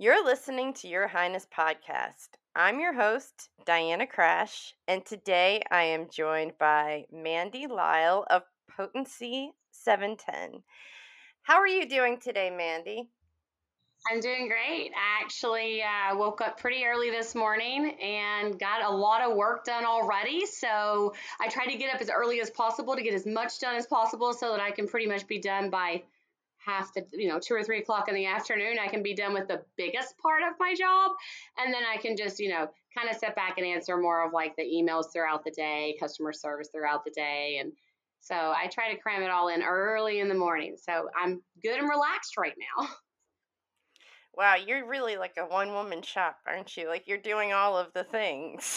You're listening to Your Highness podcast. I'm your host, Diana Crash, and today I am joined by Mandy Lyle of Potency 710. How are you doing today, Mandy? I'm doing great. I actually woke up pretty early this morning and got a lot of work done already. So I try to get up as early as possible to get as much done as possible so that I can pretty much be done by 2 or 3 o'clock in the afternoon. I can be done with the biggest part of my job. And then I can just, kind of step back and answer more of like the emails throughout the day, customer service throughout the day. And so I try to cram it all in early in the morning. So I'm good and relaxed right now. Wow, you're really like a one woman shop, aren't you? Like you're doing all of the things.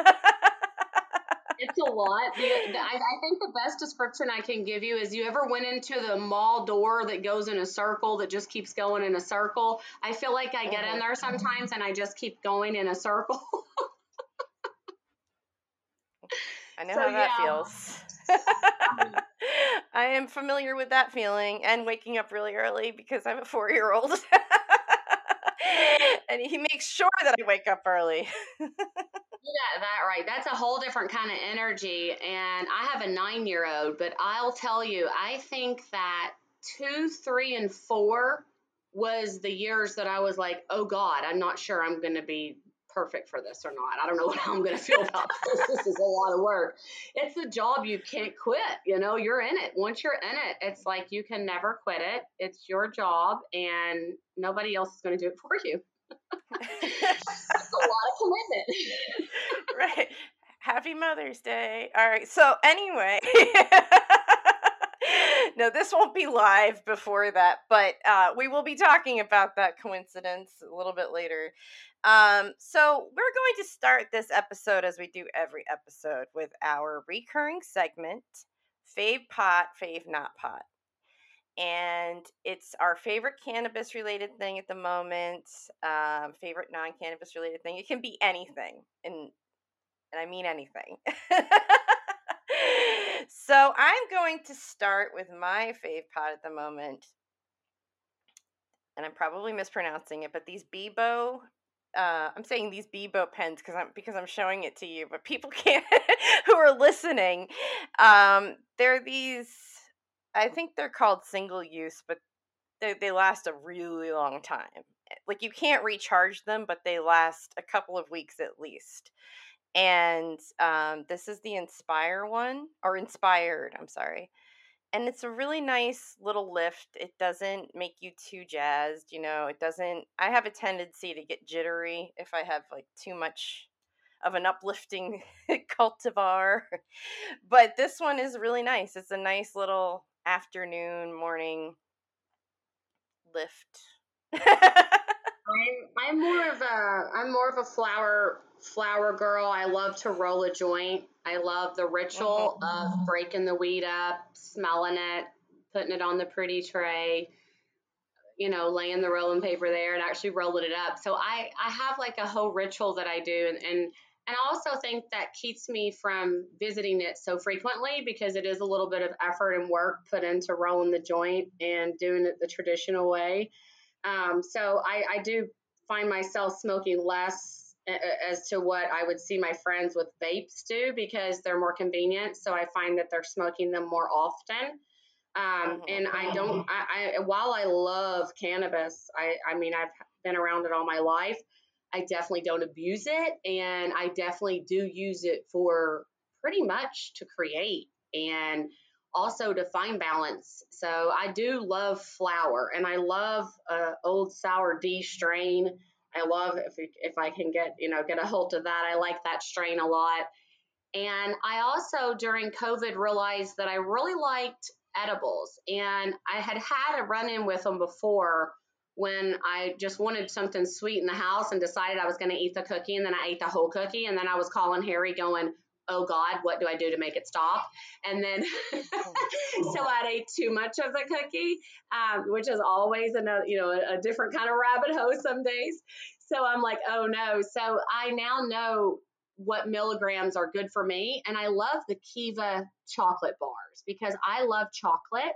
It's a lot. I think the best description I can give you is you ever went into the mall door that goes in a circle that just keeps going in a circle? I feel like I get in Mhm. there sometimes and I just keep going in a circle. I know So how that yeah, feels. I am familiar with that feeling and waking up really early because I'm a 4-year-old. And he makes sure that I wake up early. you got that right. That's a whole different kind of energy. And I have a 9-year-old, but I'll tell you, I think that 2, 3, and 4 was the years that I was like, oh God, I'm not sure I'm going to be perfect for this or not. I don't know how I'm going to feel about this. This is a lot of work. It's a job you can't quit. You're in it. Once you're in it, it's like you can never quit it. It's your job and nobody else is going to do it for you. That's a lot of commitment. Right. Happy Mother's Day. All right. So, anyway, no, this won't be live before that, but we will be talking about that coincidence a little bit later. So, we're going to start this episode as we do every episode with our recurring segment Fave Pot, Fave Not Pot. And it's our favorite cannabis related thing at the moment, favorite non cannabis related thing. It can be anything. And I mean anything. So I'm going to start with my fave pot at the moment, and I'm probably mispronouncing it, but these Bebo. I'm saying these Bebo pens because I'm showing it to you, but people can't who are listening. They're these. I think they're called single use, but they last a really long time. Like you can't recharge them, but they last a couple of weeks at least. And this is the Inspire one, or Inspired, I'm sorry. And it's a really nice little lift. It doesn't make you too jazzed, it doesn't. I have a tendency to get jittery if I have like too much of an uplifting cultivar. But this one is really nice. It's a nice little afternoon, morning lift. I'm more of a flower girl. I love to roll a joint. I love the Mhm. ritual of breaking the weed up, smelling it, putting it on the pretty tray, laying the rolling paper there and actually rolling it up. So I have like a whole ritual that I do and I also think that keeps me from visiting it so frequently because it is a little bit of effort and work put into rolling the joint and doing it the traditional way. So I do find myself smoking less as to what I would see my friends with vapes do because they're more convenient. So I find that they're smoking them more often. Mhm. And I don't, while I love cannabis, I mean, I've been around it all my life. I definitely don't abuse it. And I definitely do use it for pretty much to create and also to find balance. So I do love flower and I love old sour D strain. I love if I can get a hold of that. I like that strain a lot. And I also, during COVID, realized that I really liked edibles. And I had a run in with them before when I just wanted something sweet in the house and decided I was going to eat the cookie. And then I ate the whole cookie. And then I was calling Harry going, oh God, what do I do to make it stop? And then, so I ate too much of the cookie, which is always a different kind of rabbit hole some days. So I'm like, oh no. So I now know what milligrams are good for me. And I love the Kiva chocolate bars because I love chocolate.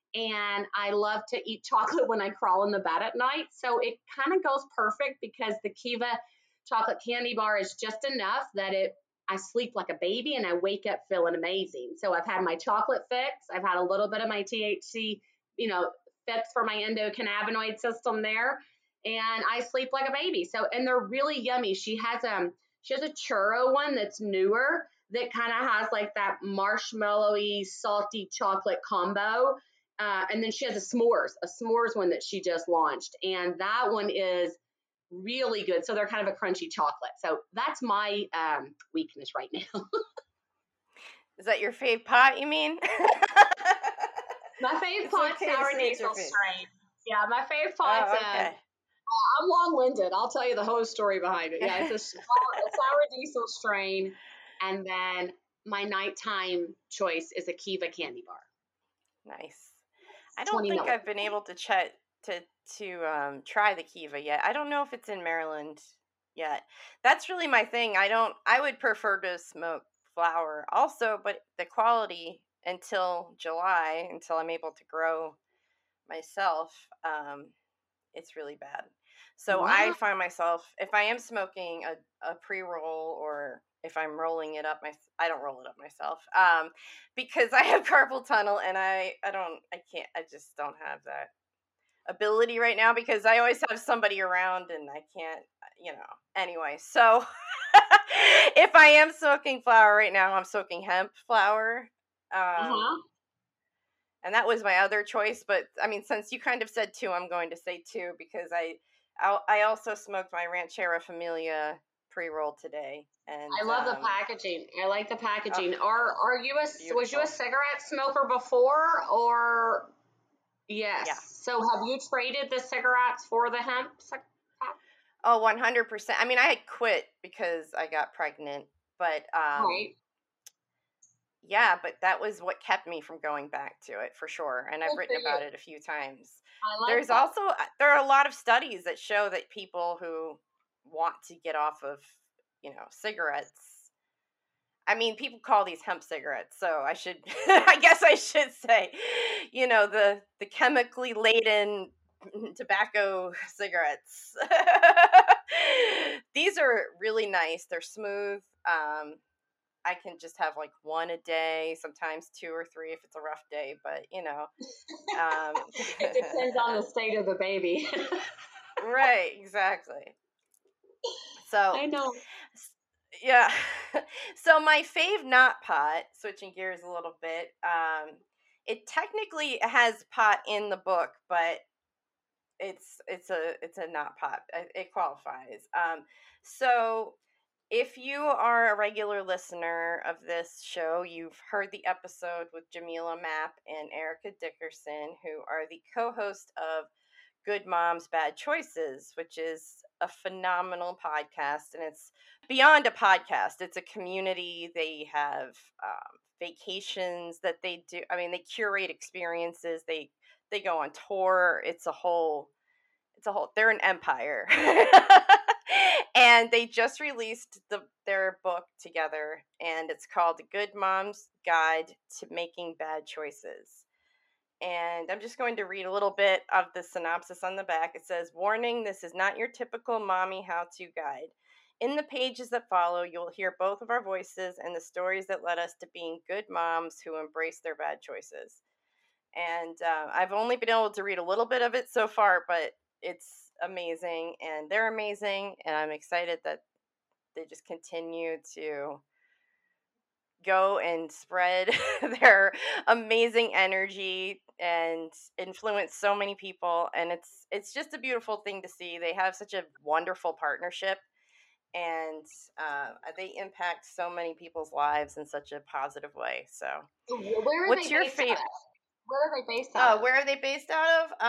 and I love to eat chocolate when I crawl in the bed at night. So it kind of goes perfect because the Kiva chocolate candy bar is just enough that I sleep like a baby and I wake up feeling amazing. So I've had my chocolate fix, I've had a little bit of my THC, fix for my endocannabinoid system there, and I sleep like a baby. So, and they're really yummy. She has a churro one that's newer that kind of has like that marshmallowy, salty chocolate combo. And then she has a s'mores one that she just launched. And that one is really good. So they're kind of a crunchy chocolate. So that's my weakness right now. Is that your fave pot, you mean? My fave pot's sour diesel strain. Yeah, my fave pot's okay. I'm long-winded. I'll tell you the whole story behind it. Yeah, it's a sour diesel strain. And then my nighttime choice is a Kiva candy bar. Nice. I don't think $20. I've been able to try the Kiva yet. I don't know if it's in Maryland yet. That's really my thing. I would prefer to smoke flower also, but the quality until July, until I'm able to grow myself, it's really bad. So Wow. I find myself, if I am smoking a pre-roll, or if I'm rolling it up, I don't roll it up myself, because I have carpal tunnel, and I just don't have that ability right now, because I always have somebody around and I can't, anyway. So if I am smoking flower right now, I'm smoking hemp flower. And that was my other choice, but I mean, since you kind of said two, I'm going to say two, because I also smoked my Ranchera Familia pre-roll today, and I love the packaging. I like the packaging. Was you a cigarette smoker before, or yes? Yeah. So have you traded the cigarettes for the hemp? Oh, 100%. I mean, I had quit because I got pregnant, but right. Yeah, but that was what kept me from going back to it, for sure. And I've written about it a few times. There are a lot of studies that show that people who want to get off of, cigarettes. I mean, people call these hemp cigarettes, so I guess I should say, the chemically laden tobacco cigarettes. These are really nice. They're smooth. I can just have like one a day, sometimes two or three if it's a rough day, but it depends on the state of the baby. Right, exactly. So I know. Yeah. So my fave not pot, switching gears a little bit, it technically has pot in the book, but it's a not pot. It qualifies. So if you are a regular listener of this show, you've heard the episode with Jamila Mapp and Erica Dickerson, who are the co-host of Good Moms, Bad Choices, which is a phenomenal podcast. And it's beyond a podcast, it's a community. They have vacations that they do. I mean, they curate experiences. They go on tour. They're an empire. And they just released their book together, and it's called The Good Mom's Guide to Making Bad Choices. And I'm just going to read a little bit of the synopsis on the back. It says, "Warning, this is not your typical mommy how-to guide. In the pages that follow, you'll hear both of our voices and the stories that led us to being good moms who embrace their bad choices." And I've only been able to read a little bit of it so far, but it's amazing, and they're amazing, and I'm excited that they just continue to go and spread their amazing energy and influence so many people, and it's just a beautiful thing to see. They have such a wonderful partnership, and they impact so many people's lives in such a positive way. So what's your favorite? Where are they based out of? Where are they based out of?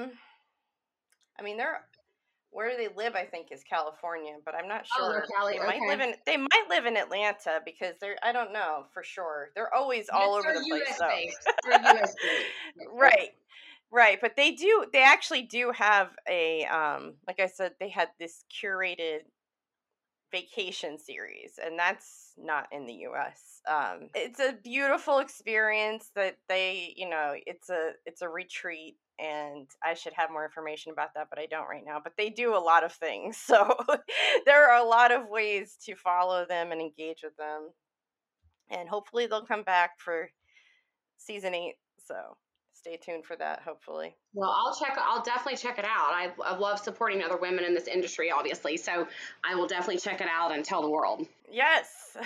I mean, where they live, I think, is California, but I'm not sure. They might live in Atlanta, because I don't know for sure. They're always all over the place, though. They're US based. Right. But they actually do have a, like I said, they had this curated vacation series, and that's not in the US. It's a beautiful experience that they, it's a retreat, and I should have more information about that, but I don't right now. But they do a lot of things. So there are a lot of ways to follow them and engage with them. And hopefully they'll come back for season 8. So stay tuned for that, hopefully. Well, I'll definitely check it out. I love supporting other women in this industry, obviously. So I will definitely check it out and tell the world. Yes.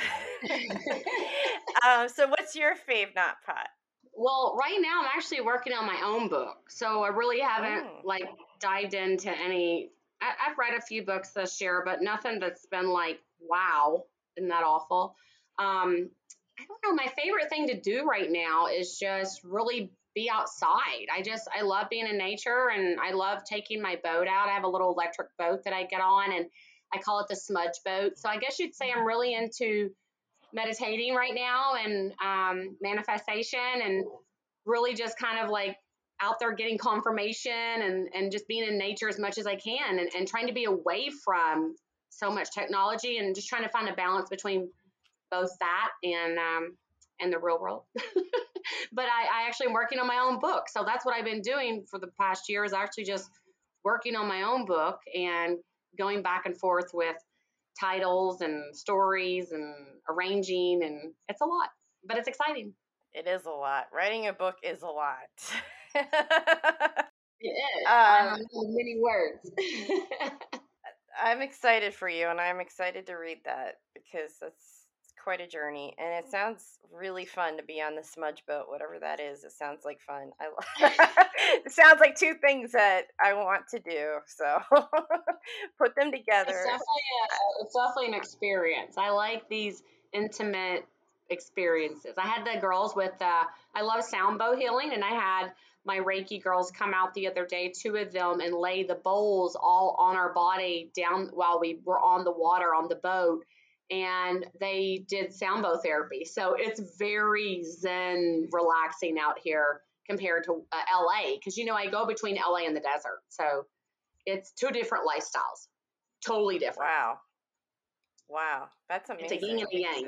So what's your fave Not Pot? Well, right now I'm actually working on my own book. So I really haven't Mm. like dived into any. I've read a few books this year, but nothing that's been like, wow, isn't that awful? I don't know. My favorite thing to do right now is just really be outside. I love being in nature, and I love taking my boat out. I have a little electric boat that I get on, and I call it the smudge boat. So I guess you'd say I'm really into meditating right now, and manifestation, and really just kind of like out there getting confirmation, and just being in nature as much as I can, and trying to be away from so much technology, and just trying to find a balance between both that and the real world. But I actually am working on my own book. So that's what I've been doing for the past year, is actually just working on my own book and going back and forth with titles and stories and arranging. And it's a lot, but it's exciting. It is a lot. Writing a book is a lot. It is. I um, don't know many words. I'm excited for you, and I'm excited to read that because that's it's quite a journey, and it sounds really fun to be on the smudge boat, whatever that is. It sounds like fun. It sounds like two things that I want to do. So put them together. It's definitely an experience. I like these intimate experiences. I had the girls with I love sound bow healing, and I had my Reiki girls come out the other day, 2 of them, and lay the bowls all on our body down while we were on the water on the boat, and they did sound bow therapy. So it's very zen, relaxing out here compared to LA, because I go between LA and the desert, so it's 2 different lifestyles. Totally different. Wow. Wow. That's It's a yin amazing. and a yang.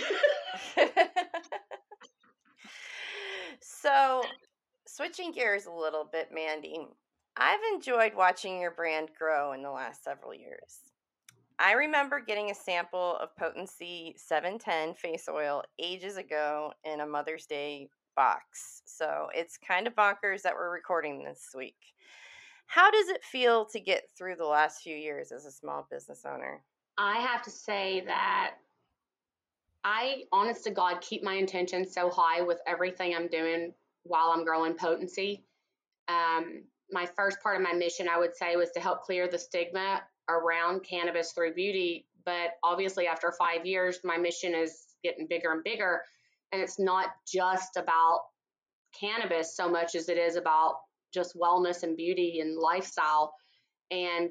So, switching gears a little bit, Mandy, I've enjoyed watching your brand grow in the last several years. I remember getting a sample of Potency 710 face oil ages ago in a Mother's Day box. So it's kind of bonkers that we're recording this week. How does it feel to get through the last few years as a small business owner? I have to say that I, honest to God, keep my intention so high with everything I'm doing while I'm growing Potency. My first part of my mission, I would say, was to help clear the stigma around cannabis through beauty. But obviously, after 5 years, my mission is getting bigger and bigger. And it's not just about cannabis so much as it is about just wellness and beauty and lifestyle. And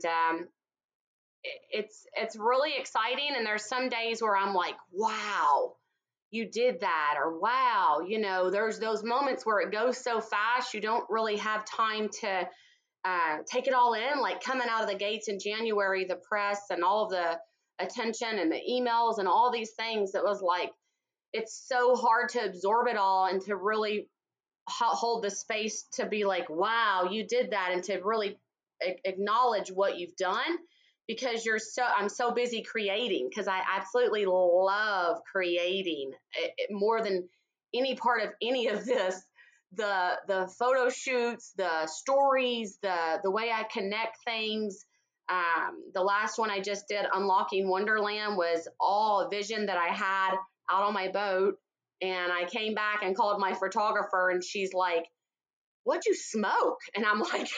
it's really exciting. And there's some days where I'm like, wow, you did that, or wow, there's those moments where it goes so fast you don't really have time to take it all in. Like coming out of the gates in January, the press and all of the attention and the emails and all these things, it was like it's so hard to absorb it all and to really hold the space to be like, wow, you did that, and to really acknowledge what you've done, because I'm so busy creating, because I absolutely love creating it more than any part of any of this. The photo shoots, the stories, the way I connect things. The last one I just did, Unlocking Wonderland, was all a vision that I had out on my boat. And I came back and called my photographer, and she's like, "What'd you smoke?" And I'm like,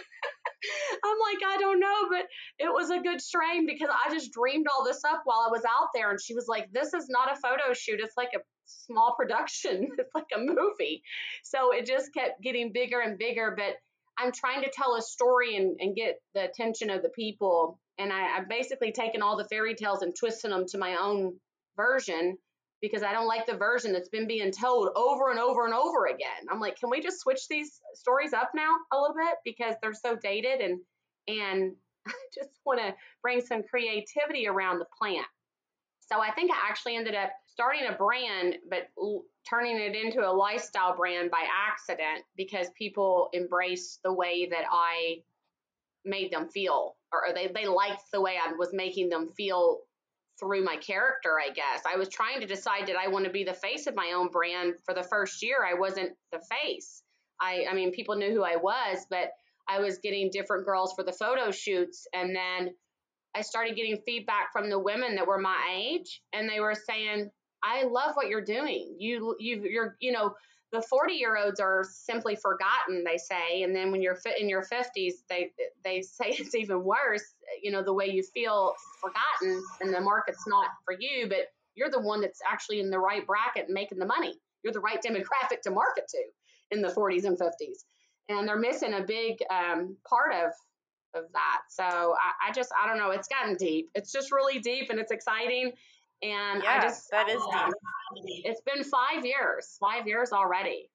I don't know, but it was a good strain, because I just dreamed all this up while I was out there. And she was like, "This is not a photo shoot. It's like a small production. It's like a movie." So it just kept getting bigger and bigger. But I'm trying to tell a story and get the attention of the people. And I've basically taken all the fairy tales and twisted them to my own version, because I don't like the version that's been being told over and over and over again. I'm like, can we just switch these stories up now a little bit, because they're so dated, and I just want to bring some creativity around the plant. So I think I actually ended up starting a brand, but turning it into a lifestyle brand by accident because people embraced the way that I made them feel, or they liked the way I was making them feel through my character, I guess. I was trying to decide, did I want to be the face of my own brand? For the first year, I wasn't the face. I mean, people knew who I was, but I was getting different girls for the photo shoots. And then I started getting feedback from the women that were my age, and they were saying, I love what you're doing. You're, the 40-year-olds are simply forgotten, they say. And then when you're in your 50s, they say it's even worse. The way you feel forgotten and the market's not for you, but you're the one that's actually in the right bracket and making the money. You're the right demographic to market to in the 40s and 50s. And they're missing a big part of that. So I don't know. It's gotten deep. It's just really deep and it's exciting. And Yeah, that is deep. It's been 5 years already.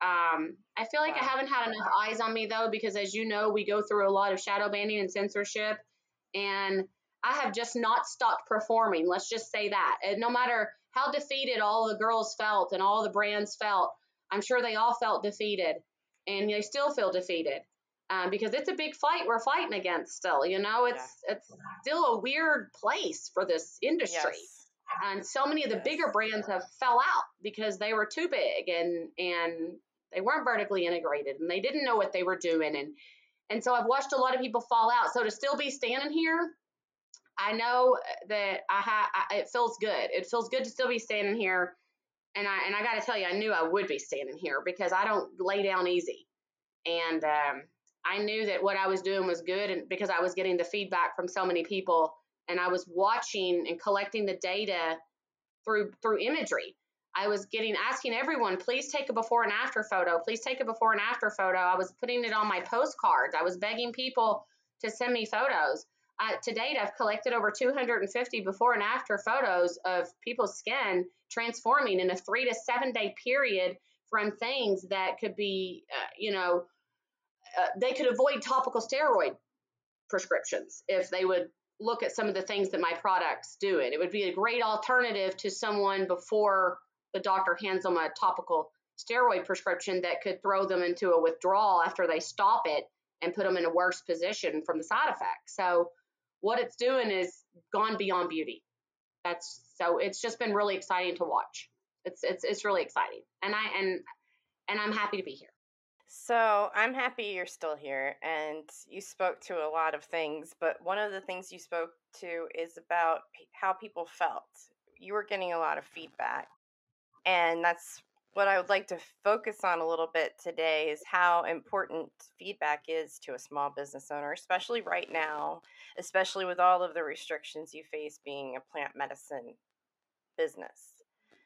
I feel like I haven't had enough eyes on me though, because as you know, we go through a lot of shadow banning and censorship, and I have just not stopped performing. Let's just say that. And no matter how defeated all the girls felt and all the brands felt, I'm sure they all felt defeated, and they still feel defeated. Because it's a big fight we're fighting against still. It's still a weird place for this industry. Yes. And so many of the bigger brands have fell out because they were too big and they weren't vertically integrated and they didn't know what they were doing. And so I've watched a lot of people fall out. So to still be standing here, I know that it feels good. It feels good to still be standing here. And I got to tell you, I knew I would be standing here because I don't lay down easy. And I knew that what I was doing was good, and because I was getting the feedback from so many people, and I was watching and collecting the data through imagery. I was asking everyone, please take a before and after photo. Please take a before and after photo. I was putting it on my postcards. I was begging people to send me photos. To date, I've collected over 250 before and after photos of people's skin transforming in a 3 to 7 day period from things that could be, they could avoid topical steroid prescriptions if they would look at some of the things that my products do. It would be a great alternative to someone before the doctor hands them a topical steroid prescription that could throw them into a withdrawal after they stop it and put them in a worse position from the side effects. So what it's doing is gone beyond beauty. So it's just been really exciting to watch. It's really exciting. And I'm happy to be here. So I'm happy you're still here, and you spoke to a lot of things, but one of the things you spoke to is about how people felt. You were getting a lot of feedback, and that's what I would like to focus on a little bit today is how important feedback is to a small business owner, especially right now, especially with all of the restrictions you face being a plant medicine business.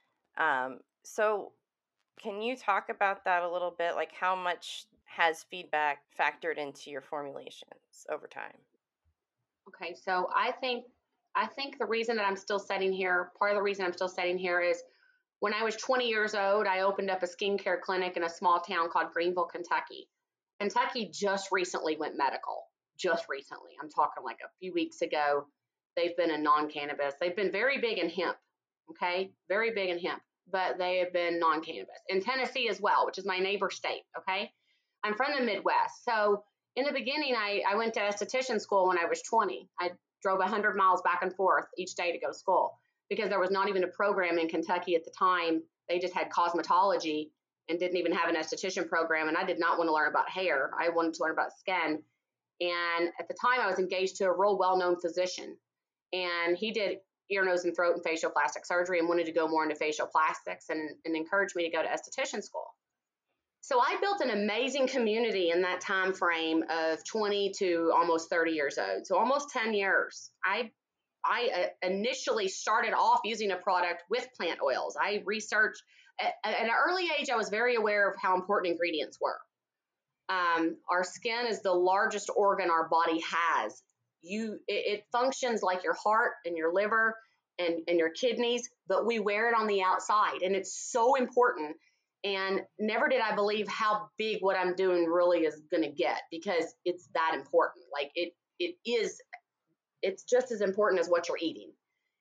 So can you talk about that a little bit? Like how much has feedback factored into your formulations over time? Okay, so I think the reason that I'm still sitting here, part of the reason I'm still sitting here is when I was 20 years old, I opened up a skincare clinic in a small town called Greenville, Kentucky. Kentucky just recently went medical. Just recently. I'm talking like a few weeks ago. They've been in non-cannabis. They've been very big in hemp, okay? Very big in hemp, but they have been non-cannabis. In Tennessee as well, which is my neighbor state, okay? I'm from the Midwest. So in the beginning, I went to esthetician school when I was 20. I drove 100 miles back and forth each day to go to school because there was not even a program in Kentucky at the time. They just had cosmetology and didn't even have an esthetician program. And I did not want to learn about hair. I wanted to learn about skin. And at the time, I was engaged to a real well-known physician. And he did ear, nose, and throat and facial plastic surgery and wanted to go more into facial plastics and encouraged me to go to esthetician school. So I built an amazing community in that time frame of 20 to almost 30 years old. So almost 10 years. I initially started off using a product with plant oils. I researched at an early age. I was very aware of how important ingredients were. Our skin is the largest organ our body has. It functions like your heart and your liver and your kidneys, but we wear it on the outside, and it's so important. And never did I believe how big what I'm doing really is going to get because it's that important. Like it's just as important as what you're eating.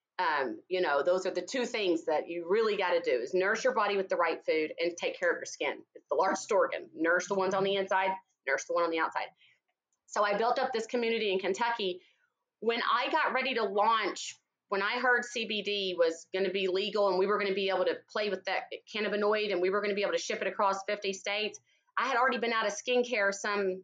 Those are the two things that you really got to do is nourish your body with the right food and take care of your skin. It's the largest organ. Nourish the ones on the inside, nourish the one on the outside. So I built up this community in Kentucky. When I got ready to launch, when I heard CBD was going to be legal and we were going to be able to play with that cannabinoid and we were going to be able to ship it across 50 states, I had already been out of skincare some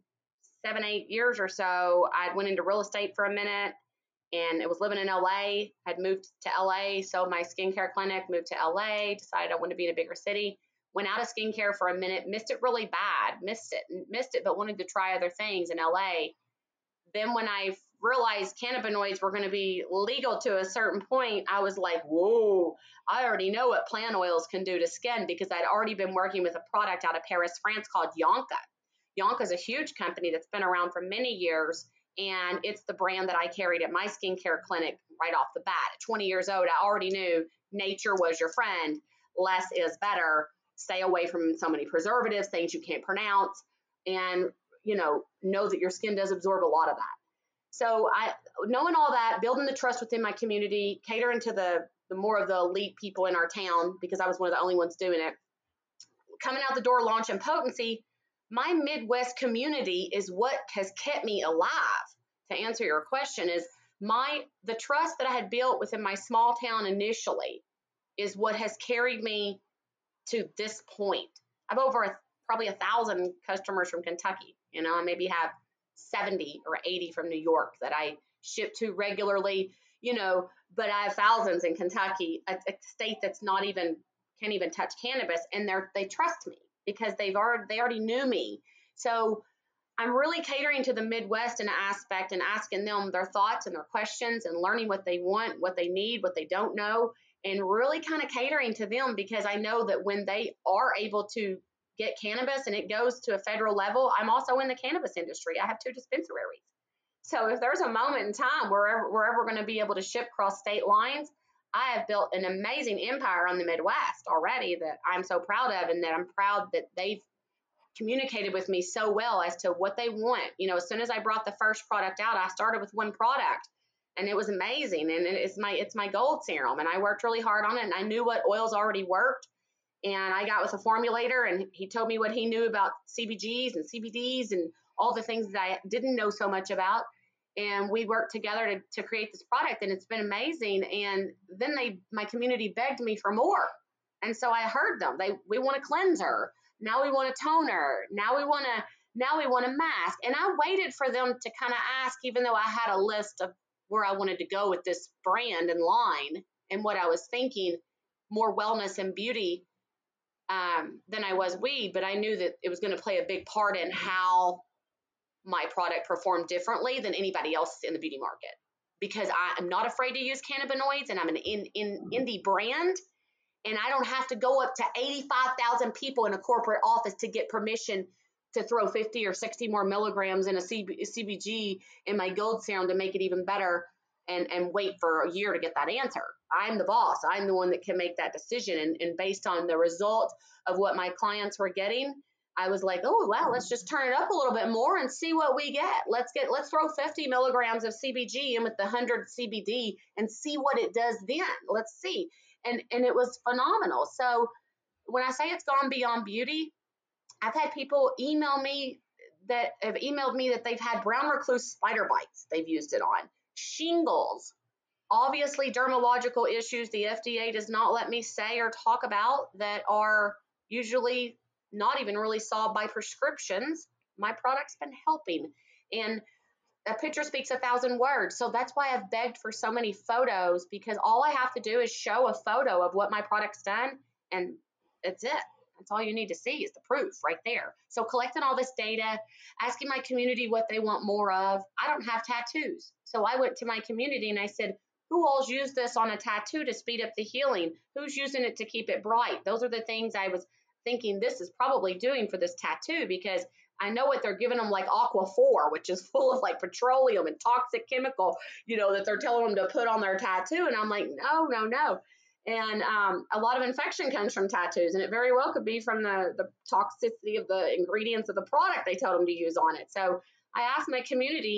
7-8 years or so. I went into real estate for a minute and I was living in LA, had moved to LA, sold my skincare clinic, moved to LA, decided I wanted to be in a bigger city, went out of skincare for a minute, missed it really bad, missed it, but wanted to try other things in LA. Then when I realized cannabinoids were going to be legal to a certain point, I was like, whoa, I already know what plant oils can do to skin because I'd already been working with a product out of Paris, France called Yonka. Yonka is a huge company that's been around for many years, and it's the brand that I carried at my skincare clinic right off the bat. At 20 years old, I already knew nature was your friend. Less is better. Stay away from so many preservatives, things you can't pronounce, and know that your skin does absorb a lot of that. So knowing all that, building the trust within my community, catering to the more of the elite people in our town, because I was one of the only ones doing it, coming out the door, launching Potency, my Midwest community is what has kept me alive. To answer your question is the trust that I had built within my small town initially is what has carried me to this point. I've over probably 1,000 customers from Kentucky. I maybe have 70 or 80 from New York that I ship to regularly, but I have thousands in Kentucky, a state that's can't even touch cannabis, and they trust me because they already knew me. So I'm really catering to the Midwest in an aspect and asking them their thoughts and their questions and learning what they want, what they need, what they don't know, and really kind of catering to them because I know that when they are able to get cannabis and it goes to a federal level, I'm also in the cannabis industry. I have 2 dispensaries. So if there's a moment in time where we're ever going to be able to ship cross state lines, I have built an amazing empire on the Midwest already that I'm so proud of, and that I'm proud that they've communicated with me so well as to what they want. As soon as I brought the first product out, I started with one product and it was amazing. And it's my gold serum, and I worked really hard on it, and I knew what oils already worked. And I got with a formulator and he told me what he knew about CBGs and CBDs and all the things that I didn't know so much about. And we worked together to create this product, and it's been amazing. And then my community begged me for more. And so I heard them. We want a cleanser. Now we want a toner. Now we want a mask. And I waited for them to kind of ask, even though I had a list of where I wanted to go with this brand and line and what I was thinking, more wellness and beauty than I was weed. But I knew that it was going to play a big part in how my product performed differently than anybody else in the beauty market, because I am not afraid to use cannabinoids, and I'm an indie brand, and I don't have to go up to 85,000 people in a corporate office to get permission to throw 50 or 60 more milligrams in a CBG in my gold serum to make it even better and wait for a year to get that answer. I'm the boss. I'm the one that can make that decision. And based on the result of what my clients were getting, I was like, oh, wow, let's just turn it up a little bit more and see what we get. Let's throw 50 milligrams of CBG in with the 100 CBD and see what it does then. Let's see. And it was phenomenal. So when I say it's gone beyond beauty, I've had people emailed me that they've had brown recluse spider bites they've used it on, shingles, obviously dermatological issues the FDA does not let me say or talk about that are usually not even really solved by prescriptions. My product's been helping, and a picture speaks 1,000 words. So that's why I've begged for so many photos, because all I have to do is show a photo of what my product's done, and that's it. That's all you need to see is the proof right there. So collecting all this data, asking my community what they want more of. I don't have tattoos. So I went to my community and I said, who all's used this on a tattoo to speed up the healing? Who's using it to keep it bright? Those are the things I was thinking this is probably doing for this tattoo, because I know what they're giving them, like Aqua 4, which is full of like petroleum and toxic chemical, that they're telling them to put on their tattoo. And I'm like, no. And a lot of infection comes from tattoos, and it very well could be from the toxicity of the ingredients of the product they tell them to use on it. So I asked my community,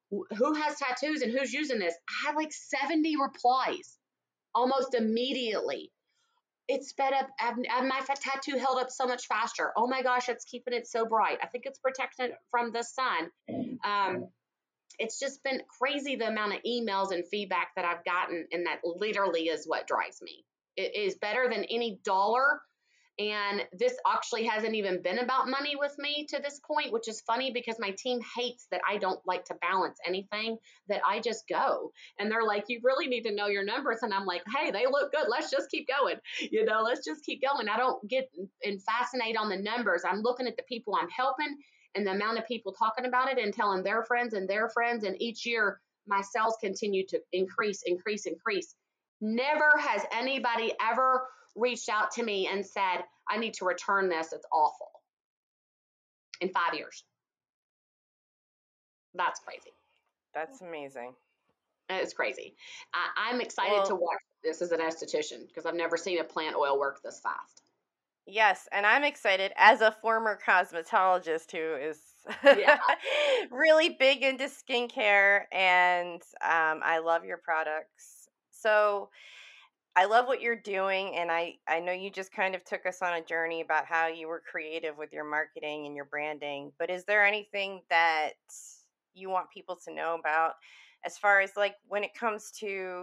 who has tattoos and who's using this? I had like 70 replies almost immediately. It sped up. My tattoo held up so much faster. Oh my gosh, it's keeping it so bright. I think it's protecting it from the sun. It's just been crazy the amount of emails and feedback that I've gotten, and that literally is what drives me. It is better than any dollar. And this actually hasn't even been about money with me to this point, which is funny because my team hates that I don't like to balance anything, that I just go. And they're like, you really need to know your numbers. And I'm like, hey, they look good. Let's just keep going. Let's just keep going. I don't get and fascinate on the numbers. I'm looking at the people I'm helping and the amount of people talking about it and telling their friends and their friends. And each year my sales continue to increase. Never has anybody ever reached out to me and said, I need to return this. It's awful. In 5 years. That's crazy. That's amazing. It's crazy. I'm excited to watch this as an esthetician because I've never seen a plant oil work this fast. Yes, and I'm excited as a former cosmetologist who is really big into skincare, and I love your products. So I love what you're doing, and I know you just kind of took us on a journey about how you were creative with your marketing and your branding, but is there anything that you want people to know about as far as like when it comes to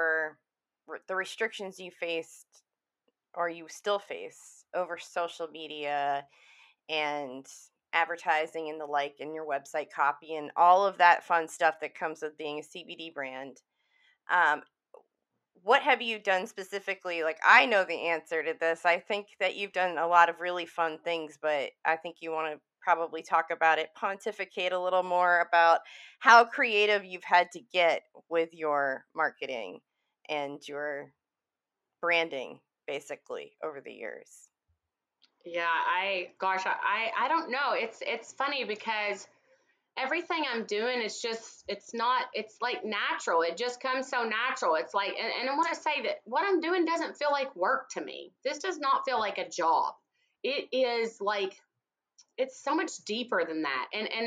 the restrictions you faced or you still face over social media and advertising and the like, and your website copy and all of that fun stuff that comes with being a CBD brand? Um, what have you done specifically? Like, I know the answer to this. I think that you've done a lot of really fun things, but I think you want to probably talk about it, pontificate a little more about how creative you've had to get with your marketing and your branding basically over the years. Yeah, I don't know. It's funny because everything I'm doing is just, it's like natural. It just comes so natural. It's like, and I want to say that what I'm doing doesn't feel like work to me. This does not feel like a job. It is like, it's so much deeper than that.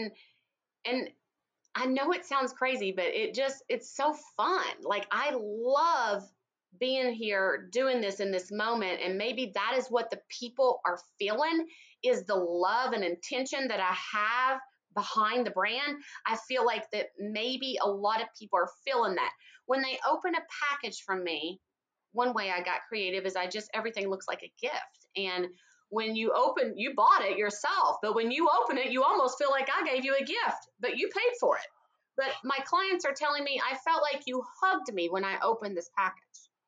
And I know it sounds crazy, but it's so fun. Like, I love being here doing this in this moment. And maybe that is what the people are feeling, is the love and intention that I have behind the brand. I feel like that maybe a lot of people are feeling that when they open a package from me. One way I got creative is everything looks like a gift. And when you bought it yourself, but when you open it, you almost feel like I gave you a gift, but you paid for it. But my clients are telling me, I felt like you hugged me when I opened this package.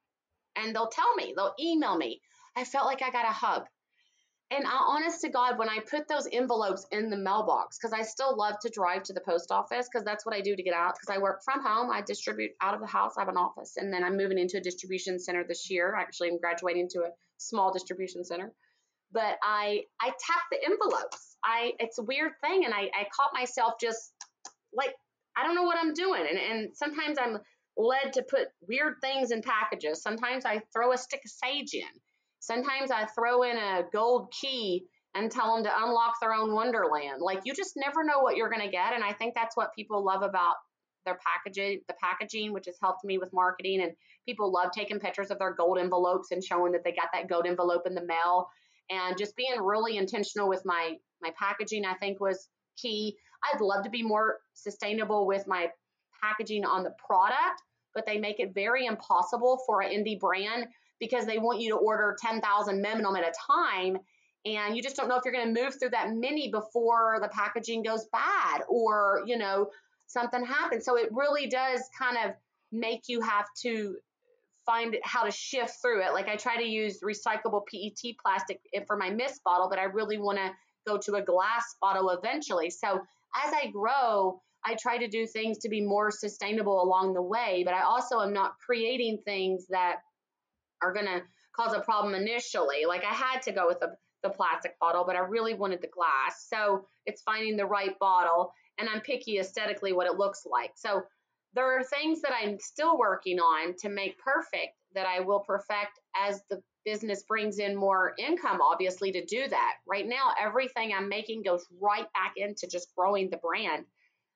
And they'll email me, I felt like I got a hug. And honest to God, when I put those envelopes in the mailbox, because I still love to drive to the post office, because that's what I do to get out, because I work from home. I distribute out of the house. I have an office. And then I'm moving into a distribution center this year. Actually, I'm graduating to a small distribution center. But I tap the envelopes. It's a weird thing. And I caught myself just like, I don't know what I'm doing. And sometimes I'm led to put weird things in packages. Sometimes I throw a stick of sage in. Sometimes I throw in a gold key and tell them to unlock their own wonderland. Like, you just never know what you're going to get. And I think that's what people love about their packaging, which has helped me with marketing. And people love taking pictures of their gold envelopes and showing that they got that gold envelope in the mail. And just being really intentional with my packaging, I think, was key. I'd love to be more sustainable with my packaging on the product, but they make it very impossible for an indie brand because they want you to order 10,000 minimum at a time. And you just don't know if you're going to move through that many before the packaging goes bad or, something happens. So it really does kind of make you have to find how to shift through it. Like, I try to use recyclable PET plastic for my mist bottle, but I really want to go to a glass bottle eventually. So as I grow, I try to do things to be more sustainable along the way, but I also am not creating things that are going to cause a problem initially. Like, I had to go with the plastic bottle, but I really wanted the glass. So it's finding the right bottle, and I'm picky aesthetically what it looks like. So there are things that I'm still working on to make perfect that I will perfect as the business brings in more income, obviously, to do that. Right now, everything I'm making goes right back into just growing the brand.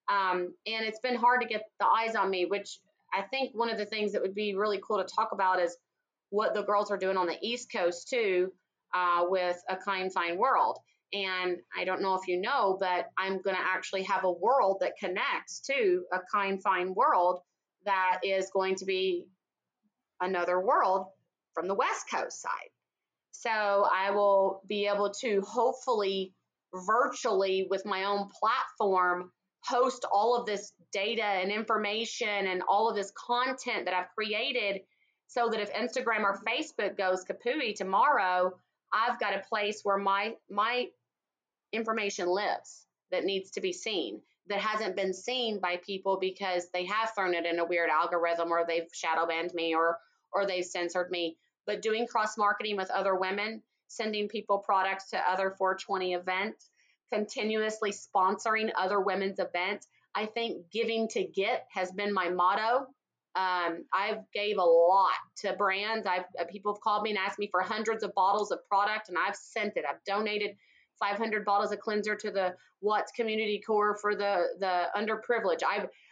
And it's been hard to get the eyes on me, which I think one of the things that would be really cool to talk about is what the girls are doing on the East Coast too, with A Kind Fine World. And I don't know if you know, but I'm going to actually have a world that connects to A Kind Fine World that is going to be another world from the West Coast side. So I will be able to hopefully virtually with my own platform host all of this data and information and all of this content that I've created so that if Instagram or Facebook goes kapooey tomorrow, I've got a place where my information lives that needs to be seen, that hasn't been seen by people because they have thrown it in a weird algorithm, or they've shadow banned me, or they've censored me. But doing cross marketing with other women, sending people products to other 420 events, continuously sponsoring other women's events. I think giving to get has been my motto. I've gave a lot to brands. People have called me and asked me for hundreds of bottles of product, and I've sent it. I've donated 500 bottles of cleanser to the Watts Community Corps for the underprivileged.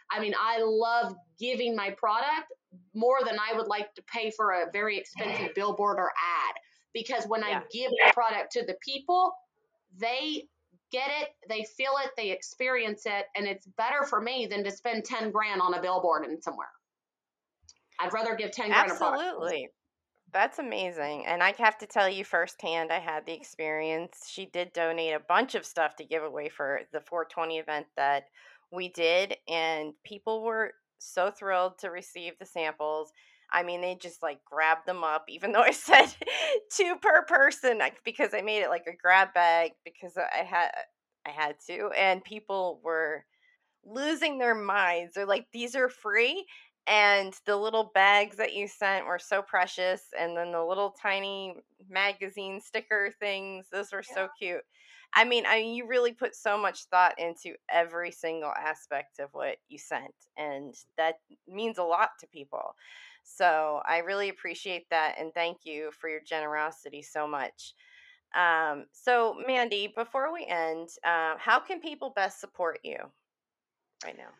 I love giving my product more than I would like to pay for a very expensive billboard or ad. Because when I give the product to the people, they get it, they feel it, they experience it, and it's better for me than to spend 10 grand on a billboard in somewhere. I'd rather give 10 grand a product. Absolutely. That's amazing. And I have to tell you firsthand, I had the experience. She did donate a bunch of stuff to give away for the 420 event that we did. And people were so thrilled to receive the samples. I mean, they just like grabbed them up, even though I said two per person, because I made it like a grab bag because I had to. And people were losing their minds. They're like, these are free. And the little bags that you sent were so precious. And then the little tiny magazine sticker things, those were so cute. I mean, you really put so much thought into every single aspect of what you sent. And that means a lot to people. So I really appreciate that. And thank you for your generosity so much. So, Mandy, before we end, how can people best support you right now?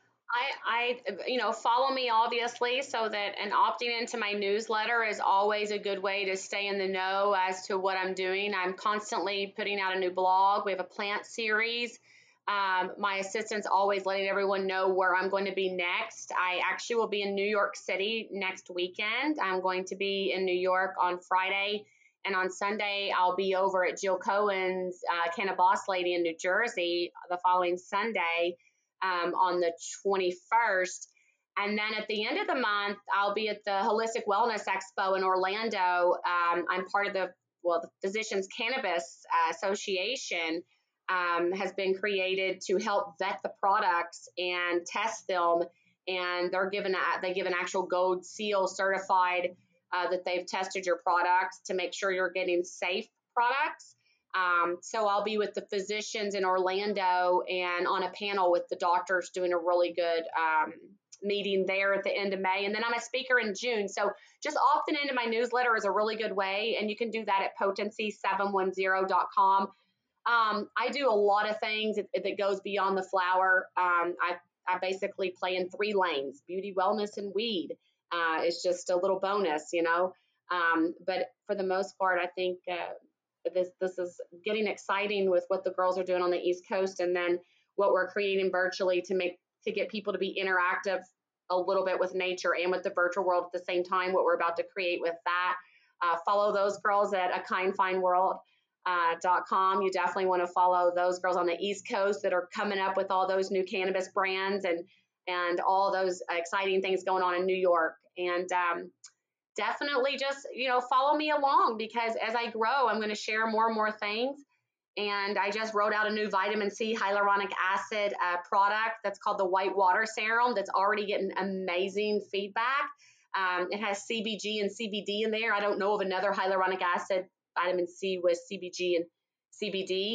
Follow me obviously, so that, and opting into my newsletter is always a good way to stay in the know as to what I'm doing. I'm constantly putting out a new blog. We have a plant series. My assistant's always letting everyone know where I'm going to be next. I actually will be in New York City next weekend. I'm going to be in New York on Friday, and on Sunday I'll be over at Jill Cohen's Can a Boss Lady in New Jersey the following Sunday. On the 21st. And then at the end of the month, I'll be at the Holistic Wellness Expo in Orlando. I'm part of the Physicians Cannabis Association has been created to help vet the products and test them. And they give an actual gold seal certified that they've tested your products to make sure you're getting safe products. So I'll be with the physicians in Orlando and on a panel with the doctors doing a really good meeting there at the end of May. And then I'm a speaker in June. So just opting into my newsletter is a really good way. And you can do that at potency710.com. I do a lot of things that goes beyond the flower. I basically play in 3 lanes: beauty, wellness, and weed. It's just a little bonus, but for the most part, I think this is getting exciting with what the girls are doing on the East Coast, and then what we're creating virtually to get people to be interactive a little bit with nature and with the virtual world at the same time. What we're about to create with that. Follow those girls at akindfineworld.com. You definitely want to follow those girls on the East Coast that are coming up with all those new cannabis brands and all those exciting things going on in New York. And definitely just, follow me along, because as I grow, I'm going to share more and more things. And I just wrote out a new vitamin C hyaluronic acid product that's called the White Water Serum that's already getting amazing feedback. It has CBG and CBD in there. I don't know of another hyaluronic acid vitamin C with CBG and CBD.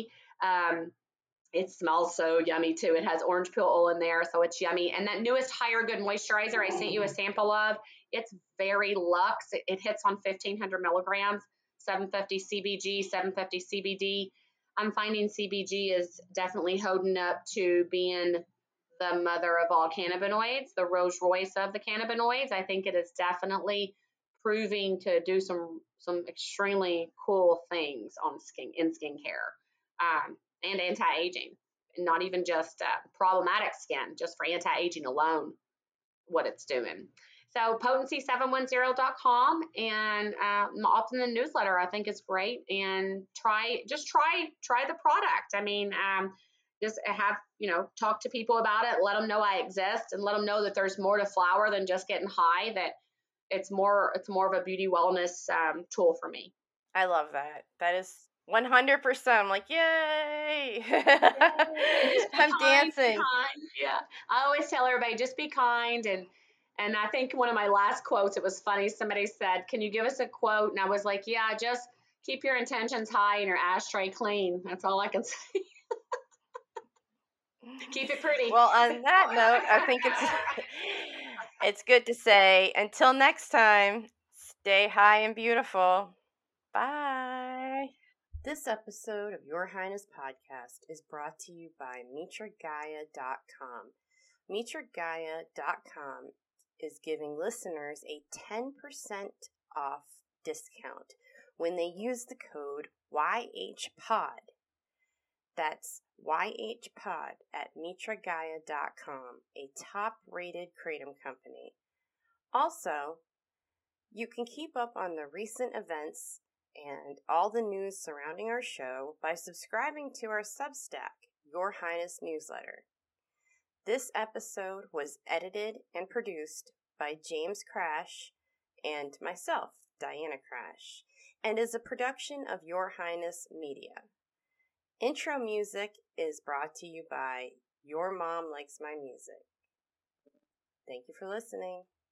It smells so yummy too. It has orange peel oil in there, so it's yummy. And that newest Higher Good moisturizer I sent you a sample of, it's very luxe. It hits on 1,500 milligrams, 750 CBG, 750 CBD. I'm finding CBG is definitely holding up to being the mother of all cannabinoids, the Rolls Royce of the cannabinoids. I think it is definitely proving to do some extremely cool things on skincare, and anti-aging, not even just problematic skin, just for anti-aging alone, what it's doing. So potency710.com, and opt in the newsletter. I think is great, and try the product. I mean, just have, talk to people about it, let them know I exist, and let them know that there's more to flower than just getting high, that it's more of a beauty wellness tool for me. I love that. That is 100%. I'm like, yay! I'm dancing. Yeah, I always tell everybody, just be kind. And I think one of my last quotes, it was funny. Somebody said, "Can you give us a quote?" And I was like, "Yeah, just keep your intentions high and your ashtray clean." That's all I can say. Keep it pretty. Well, on that note, I think it's good to say, until next time, stay high and beautiful. Bye. This episode of Your Highness Podcast is brought to you by MitraGaia.com. MitraGaia.com is giving listeners a 10% off discount when they use the code YHPOD. That's YHPOD at MitraGaia.com, a top-rated kratom company. Also, you can keep up on the recent events and all the news surrounding our show by subscribing to our Substack, Your Highness newsletter. This episode was edited and produced by James Crash and myself, Diana Crash, and is a production of Your Highness Media. Intro music is brought to you by Your Mom Likes My Music. Thank you for listening.